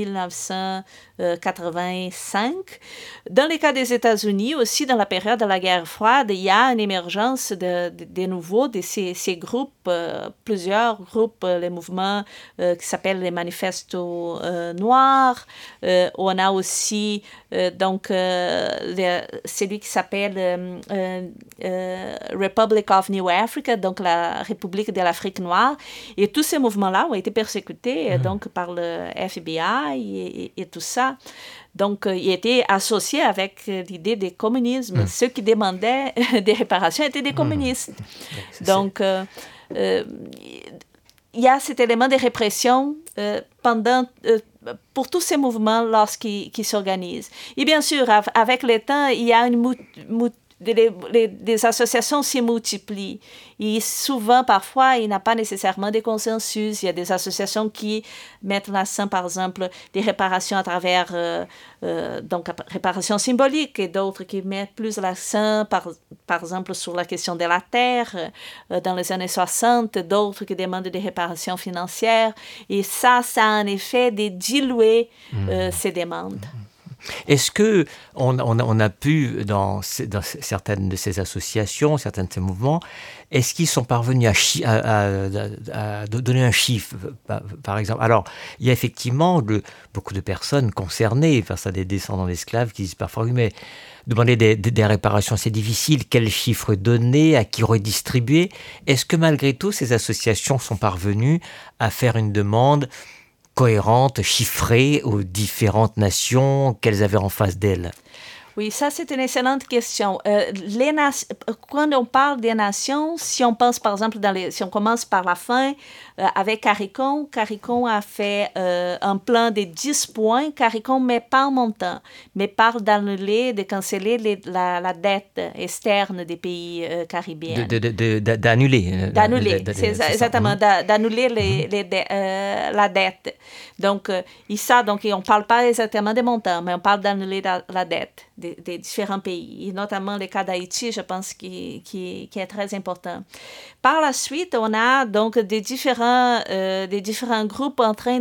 S3: 1985. Dans le cas des États-Unis, aussi dans la période de la guerre froide, il y a une émergence de nouveau de ces groupes, plusieurs groupes, les mouvements qui s'appellent les manifestos noirs. On a aussi donc celui qui s'appelle Republic of New Africa, donc la République de l'Afrique noire. Et tous ces mouvements-là ont été persécutés donc par le FBI et tout ça. Donc, il était associé avec l'idée du communisme. Ceux qui demandaient des réparations étaient des communistes. Donc, il y a cet élément de répression pour tous ces mouvements lorsqu'ils s'organisent. Et bien sûr, avec le temps, il y a des associations se multiplient. Et souvent, parfois, il n'y a pas nécessairement de consensus. Il y a des associations qui mettent l'accent, par exemple, des réparations à travers, donc, réparations symboliques, et d'autres qui mettent plus l'accent, par exemple, sur la question de la terre dans les années 60, d'autres qui demandent des réparations financières. Et ça a un effet de diluer ces demandes.
S2: Est-ce que on a pu, dans certaines de ces associations, certains de ces mouvements, est-ce qu'ils sont parvenus à donner un chiffre, par exemple? Alors, il y a effectivement beaucoup de personnes concernées face à des descendants d'esclaves qui disent parfois, oui, mais demander des réparations, c'est difficile. Quel chiffre donner? À qui redistribuer? Est-ce que malgré tout, ces associations sont parvenues à faire une demande cohérente, chiffrée aux différentes nations qu'elles avaient en face d'elles?
S3: Oui, ça c'est une excellente question. Quand on parle des nations, si on pense par exemple, si on commence par la fin, avec CARICOM a fait un plan de 10 points. CARICOM met pas en montant, mais parle d'annuler, de canceller la dette externe des pays caribéens.
S2: D'annuler.
S3: Exactement, d'annuler la dette. Donc, donc on ne parle pas exactement des montants, mais on parle d'annuler la dette des différents pays, et notamment le cas d'Haïti, je pense, qui est très important. Par la suite, on a donc des différents groupes en train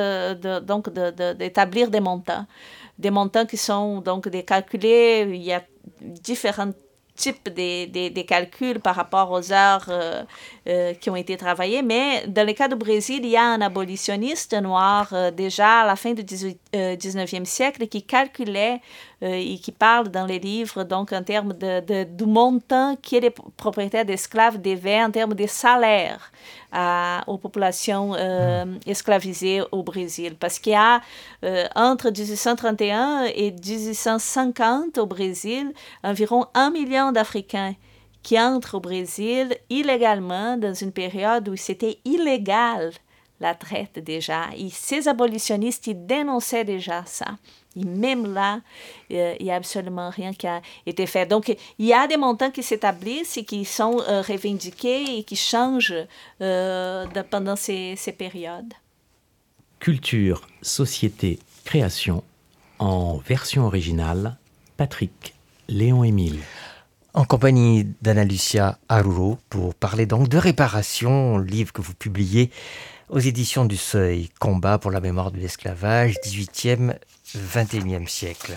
S3: d'établir des montants qui sont donc calculés. Il y a différents types de calculs par rapport aux heures qui ont été travaillées, mais dans le cas du Brésil, il y a un abolitionniste noir déjà à la fin du 19e siècle qui calculait et qui parle dans les livres donc en termes du montant que les propriétaires d'esclaves devaient en termes de salaire aux populations esclavisées au Brésil. Parce qu'il y a entre 1831 et 1850 au Brésil environ 1 million d'Africains qui entrent au Brésil illégalement dans une période où c'était illégal la traite déjà. Et ces abolitionnistes, ils dénonçaient déjà ça. Et même là, il n'y a absolument rien qui a été fait. Donc, il y a des montants qui s'établissent et qui sont revendiqués et qui changent pendant ces périodes.
S1: Culture, société, création, en version originale, Patrick Léon-Émile.
S2: En compagnie d'Anna Lucia Aruro pour parler donc de Réparation, livre que vous publiez aux éditions du Seuil, Combat pour la mémoire de l'esclavage, 18e, 21e siècle.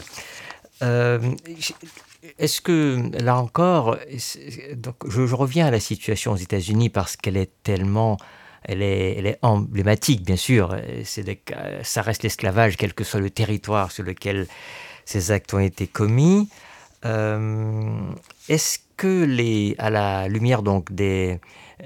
S2: Est-ce que, là encore, donc je reviens à la situation aux États-Unis parce qu'elle est tellement... Elle est emblématique, bien sûr. Ça reste l'esclavage, quel que soit le territoire sur lequel ces actes ont été commis. Est-ce que, à la lumière donc de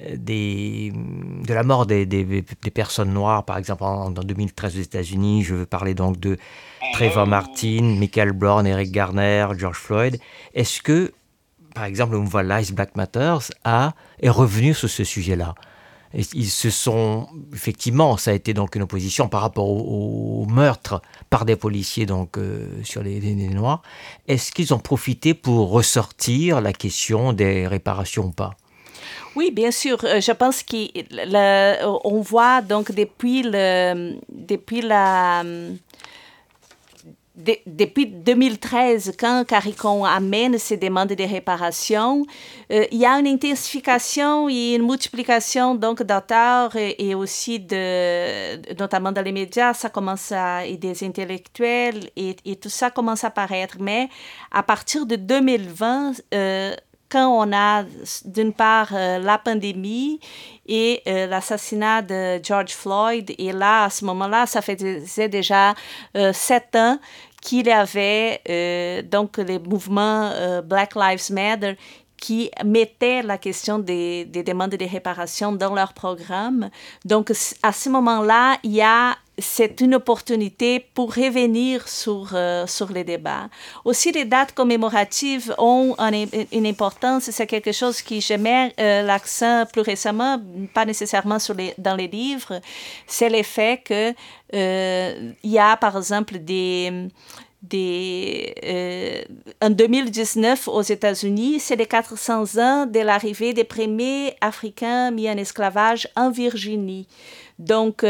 S2: la mort des personnes noires, par exemple en 2013 aux États-Unis, je veux parler donc de Trayvon Martin, Michael Brown, Eric Garner, George Floyd, est-ce que, par exemple, le mouvement Lives Black Matters est revenu sur ce sujet-là? Ils se sont, effectivement, ça a été donc une opposition par rapport au meurtre par des policiers donc, sur les Noirs. Est-ce qu'ils ont profité pour ressortir la question des réparations ou pas?
S3: Oui, bien sûr. Je pense qu'on voit donc depuis 2013, quand CARICOM amène ces demandes de réparation, il y a une intensification et une multiplication donc d'auteurs et aussi notamment dans les médias, ça commence et des intellectuels et tout ça commence à apparaître. Mais à partir de 2020, quand on a d'une part la pandémie et l'assassinat de George Floyd, et là, à ce moment-là, ça faisait déjà 7 ans qu'il y avait donc les mouvements Black Lives Matter qui mettaient la question des demandes de réparation dans leur programme. Donc, à ce moment-là, c'est une opportunité pour revenir sur les débats. Aussi, les dates commémoratives ont une importance. C'est quelque chose qui je mets l'accent plus récemment, pas nécessairement dans les livres. C'est le fait que il y a, par exemple, en 2019, aux États-Unis, c'est les 400 ans de l'arrivée des premiers Africains mis en esclavage en Virginie. Donc,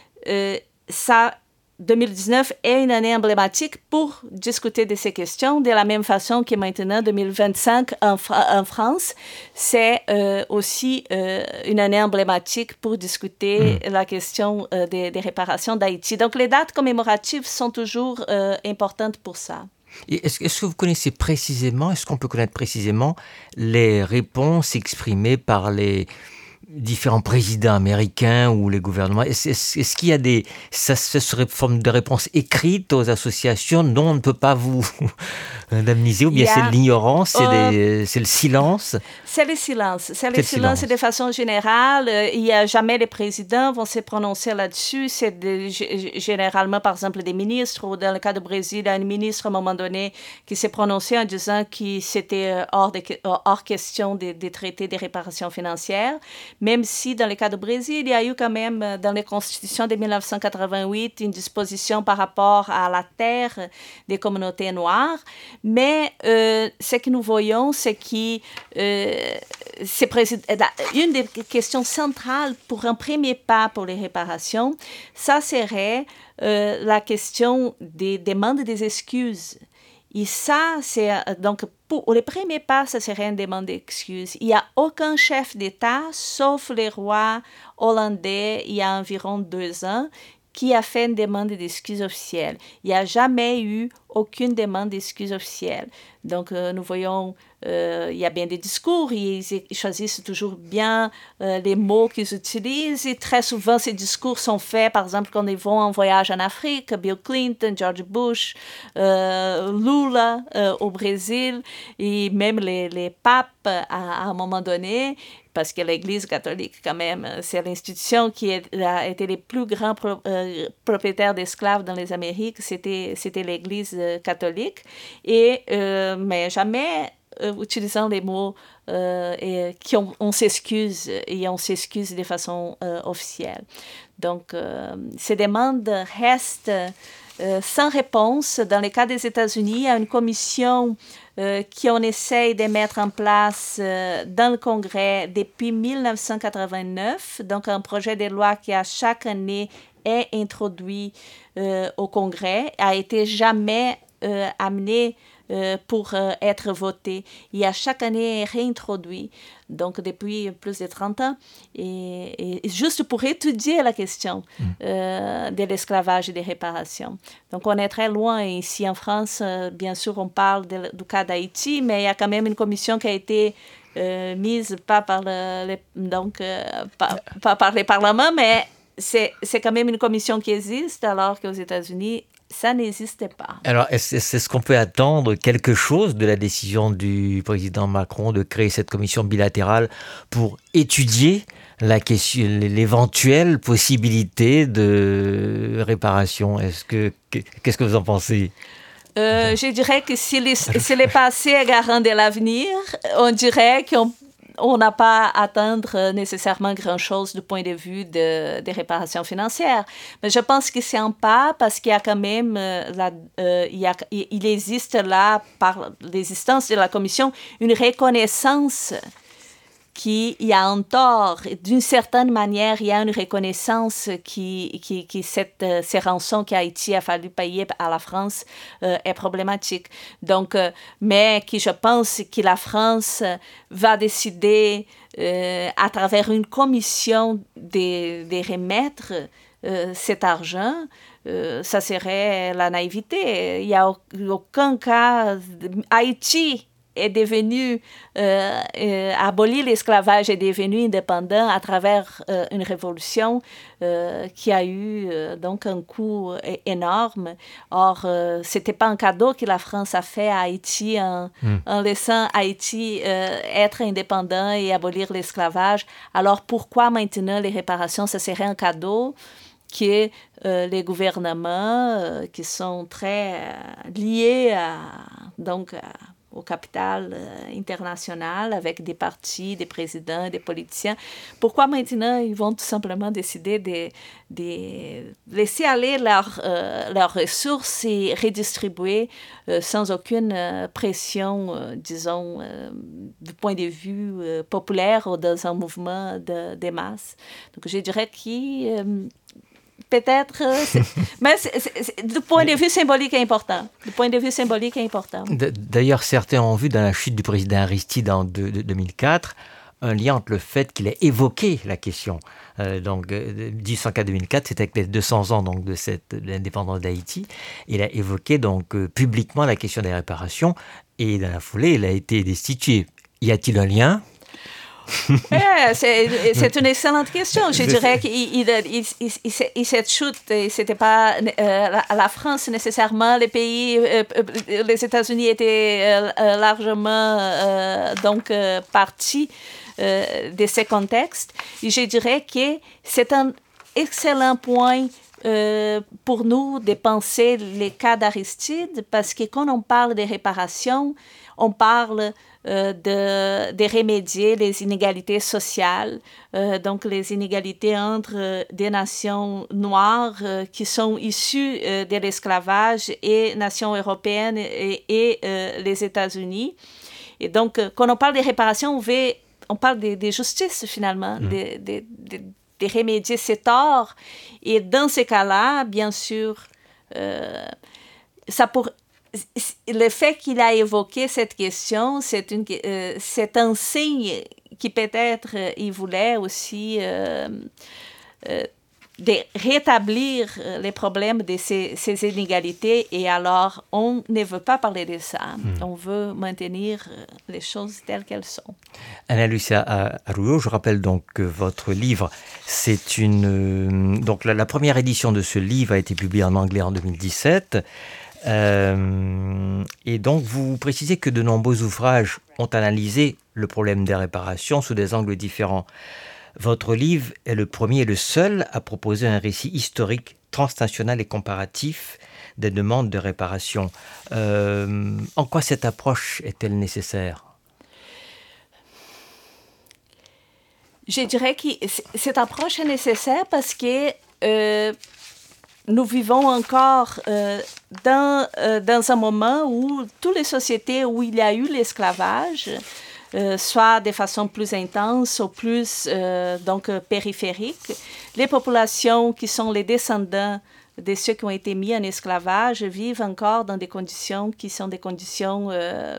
S3: 2019 est une année emblématique pour discuter de ces questions, de la même façon que maintenant, 2025 en France, c'est aussi une année emblématique pour discuter la question des réparations d'Haïti. Donc, les dates commémoratives sont toujours importantes pour ça.
S2: Et est-ce que vous connaissez précisément, est-ce qu'on peut connaître précisément les réponses exprimées par les différents présidents américains ou les gouvernements? Est-ce qu'il y a ça serait forme de réponse écrite aux associations? Non, on ne peut pas vous indemniser, ou bien c'est l'ignorance, c'est le silence?
S3: C'est le silence. C'est le silence de façon générale. Il n'y a jamais les présidents vont se prononcer là-dessus. C'est généralement, par exemple, des ministres, ou dans le cas du Brésil, il y a un ministre à un moment donné qui s'est prononcé en disant que c'était hors question de traiter des réparations financières. Même si, dans le cas du Brésil, il y a eu quand même, dans les constitutions de 1988, une disposition par rapport à la terre des communautés noires. Mais ce que nous voyons, c'est que une des questions centrales pour un premier pas pour les réparations, ça serait la question des demandes des excuses. Et ça, c'est donc pour le premier pas, ça serait une demande d'excuses. Il n'y a aucun chef d'État, sauf le roi hollandais, il y a environ 2 ans, qui a fait une demande d'excuses officielle. Il n'y a jamais eu aucune demande d'excuses officielle. Donc, nous voyons, il y a bien des discours, ils choisissent toujours bien les mots qu'ils utilisent, et très souvent, ces discours sont faits, par exemple, quand ils vont en voyage en Afrique, Bill Clinton, George Bush, Lula au Brésil, et même les papes à un moment donné, parce que l'Église catholique, quand même, c'est l'institution qui a été les plus grands propriétaires d'esclaves dans les Amériques, c'était l'Église catholique, mais jamais utilisant les mots on s'excuse, et on s'excuse de façon officielle. Donc, ces demandes restent sans réponse. Dans le cas des États-Unis, il y a une commission qu'on essaye de mettre en place dans le Congrès depuis 1989, donc un projet de loi qui à chaque année est introduit au Congrès a été jamais amené pour être voté. Il a chaque année réintroduit, donc depuis plus de 30 ans, et juste pour étudier la question de l'esclavage et des réparations. Donc on est très loin. Ici en France, bien sûr, on parle du cas d'Haïti, mais il y a quand même une commission qui a été mise pas par par les parlements, mais c'est quand même une commission qui existe, alors qu'aux États-Unis, ça n'existait pas.
S2: Alors, est-ce qu'on peut attendre quelque chose de la décision du président Macron de créer cette commission bilatérale pour étudier la question, l'éventuelle possibilité de réparation? Qu'est-ce que vous en pensez?
S3: Je dirais que si le passé est garant de l'avenir, on dirait qu'on n'a pas à attendre nécessairement grand-chose du point de vue des réparations financières. Mais je pense que c'est un pas parce qu'il y a quand même, il existe là, par l'existence de la Commission, une reconnaissance qu'il y a un tort. D'une certaine manière, il y a une reconnaissance ces rançons qu'Haïti a fallu payer à la France est problématique. Donc, mais je pense que la France va décider à travers une commission de remettre cet argent. Ça serait la naïveté. Il n'y a aucun cas. Haïti est devenu, abolir l'esclavage est devenu indépendant à travers une révolution qui a eu donc un coût énorme. Or, ce n'était pas un cadeau que la France a fait à Haïti en laissant Haïti être indépendant et abolir l'esclavage. Alors, pourquoi maintenant les réparations, ce serait un cadeau que les gouvernements qui sont très liés au capital international, avec des partis, des présidents, des politiciens. Pourquoi maintenant ils vont tout simplement décider de laisser aller leurs ressources et redistribuer sans aucune pression, disons, du point de vue populaire ou dans un mouvement des masses? Donc je dirais que peut-être, mais du point de vue symbolique est important. Du point de vue symbolique est important.
S2: D'ailleurs, certains ont vu dans la chute du président Aristide en 2004 un lien entre le fait qu'il ait évoqué la question. Donc, 1804-2004, c'était avec les 200 ans donc, de l'indépendance d'Haïti. Il a évoqué donc publiquement la question des réparations et dans la foulée, il a été destitué. Y a-t-il un lien?
S3: C'est une excellente question. Je dirais que cette chute, c'était pas la France nécessairement. Les pays, les États-Unis étaient largement partis de ces contextes. Et je dirais que c'est un excellent point pour nous de penser les cas d'Aristide, parce que quand on parle de réparation, on parle de remédier les inégalités sociales, donc les inégalités entre des nations noires qui sont issues de l'esclavage et nations européennes et les États-Unis. Et donc, quand on parle de réparation, on parle de justice finalement, de remédier ces torts. Et dans ces cas-là, bien sûr, le fait qu'il a évoqué cette question, c'est un signe qui peut-être il voulait aussi de rétablir les problèmes de ces inégalités. Et alors, on ne veut pas parler de ça. On veut maintenir les choses telles qu'elles sont.
S2: Ana Lucia Arroyo, je rappelle donc que votre livre, c'est donc la première édition de ce livre a été publiée en anglais en 2017. Et donc, vous précisez que de nombreux ouvrages ont analysé le problème des réparations sous des angles différents. Votre livre est le premier et le seul à proposer un récit historique, transnational et comparatif des demandes de réparation. En quoi cette approche est-elle nécessaire?
S3: Je dirais que cette approche est nécessaire parce que nous vivons encore dans un moment où toutes les sociétés où il y a eu l'esclavage soit de façon plus intense ou plus périphérique. Les populations qui sont les descendants de ceux qui ont été mis en esclavage vivent encore dans des conditions qui sont des conditions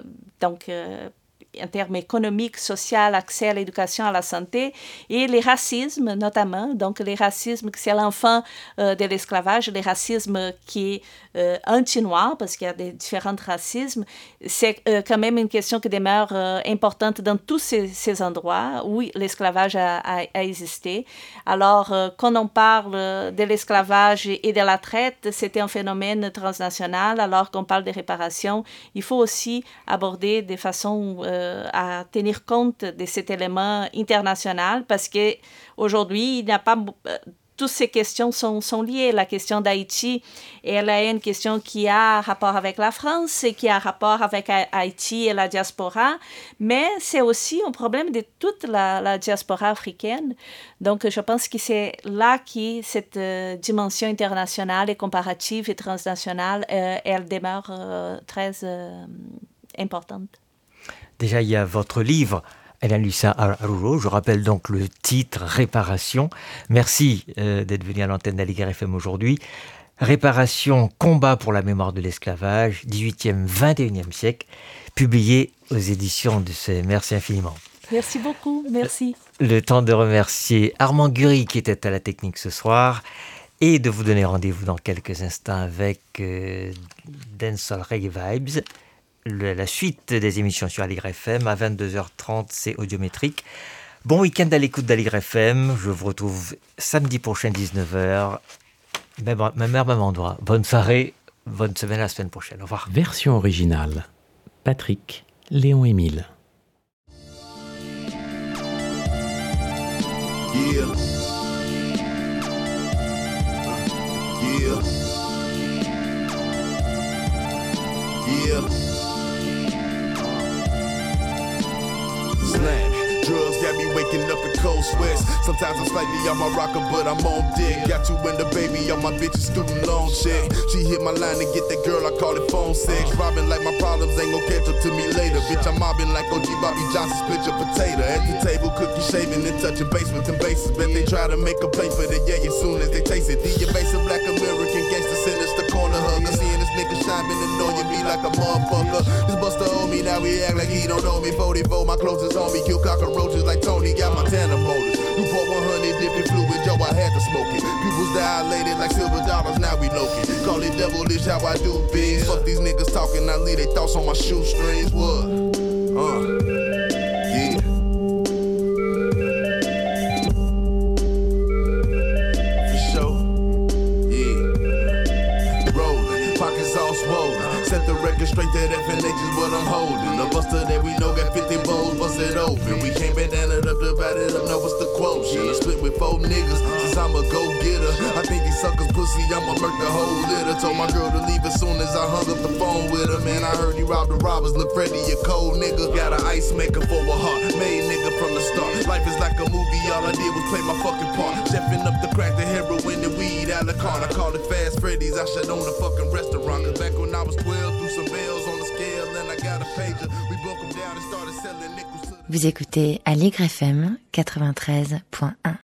S3: en termes économiques, sociaux, accès à l'éducation, à la santé, et les racismes notamment. Donc, les racismes, c'est l'enfant de l'esclavage, les racismes qui est anti-noir, parce qu'il y a des différents racismes. C'est quand même une question qui demeure importante dans tous ces endroits où l'esclavage a existé. Alors, quand on parle de l'esclavage et de la traite, c'était un phénomène transnational. Alors qu'on parle de réparation, il faut aussi aborder de façon à tenir compte de cet élément international, parce qu'aujourd'hui, il n'y a pas... toutes ces questions sont liées. La question d'Haïti, elle est une question qui a rapport avec la France et qui a rapport avec Haïti et la diaspora, mais c'est aussi un problème de toute la diaspora africaine. Donc, je pense que c'est là que cette dimension internationale et comparative et transnationale, elle demeure très importante.
S2: Déjà, il y a votre livre, Alain Lucin Aruro. Je rappelle donc le titre, Réparation. Merci d'être venu à l'antenne d'Aligre FM aujourd'hui. Réparation, combat pour la mémoire de l'esclavage, 18e, 21e siècle, publié aux éditions de C. Merci infiniment.
S3: Merci beaucoup, merci.
S2: Le temps de remercier Armand Gury qui était à la technique ce soir et de vous donner rendez-vous dans quelques instants avec Dancehall Reggae Vibes. La suite des émissions sur Aligre FM à 22h30, c'est audiométrique. Bon week-end à l'écoute d'Aligre FM. Je vous retrouve samedi prochain 19h. Même heure, même endroit. Bonne soirée, bonne semaine, à la semaine prochaine. Au revoir.
S1: Version originale. Patrick Léon-Émile.
S6: Yeah. Slam. Drugs got me waking up in cold sweats. Sometimes I'm slightly on my rocker, but I'm on dick. Got you and the baby on my bitch's student loan shit. She hit my line to get that girl, I call it phone sex. Robbing like my problems ain't gon' catch up to me later. Bitch, I'm mobbing like OG Bobby Johnson, split your potato. At the table, cookie shaving and touching base with them bases. Bet they try to make a play for the yeah as soon as they taste it. The evasive black American gangster sinister corner hugger. Seeing this nigga shining annoying me like a motherfucker. This buster owe me, now we act like he don't know me. 44, my clothes is on me. Kill cockroaches like Tony, got Montana motors. Newport 100 dipping fluid, Joe, I had to smoke it. Pupils dilated like silver dollars, now we low-key. Call it devilish how I do biz. Fuck these niggas talking, I leave they thoughts on my shoestrings. What? Yeah. For sure. Yeah. Rolling, pockets all swollen. Set the record straight, that FNH is what I'm holding. The buster that we know got 50 bowls busted open. We can't bandana it up, divide it up, know what's the quotient. I split with 4 niggas, since I'm a go-getter. I think these suckers pussy, I'ma murk the whole litter. Told my girl to leave as soon as I hung up the phone with her. Man, I heard he robbed the robbers, look Freddy, a cold nigga. Got an ice maker for a heart, made nigga from the start. Life is like a movie, all I did was play my fucking part. Chefing up the crack, the heroin, the weed, a la carte. I call it Fast Freddy's, I should own a fucking restaurant. Cause back when I was 12, threw some bells on the scale, and I got a pager. We broke them down and started selling nickels to the...
S4: Vous écoutez Aligre FM 93.1.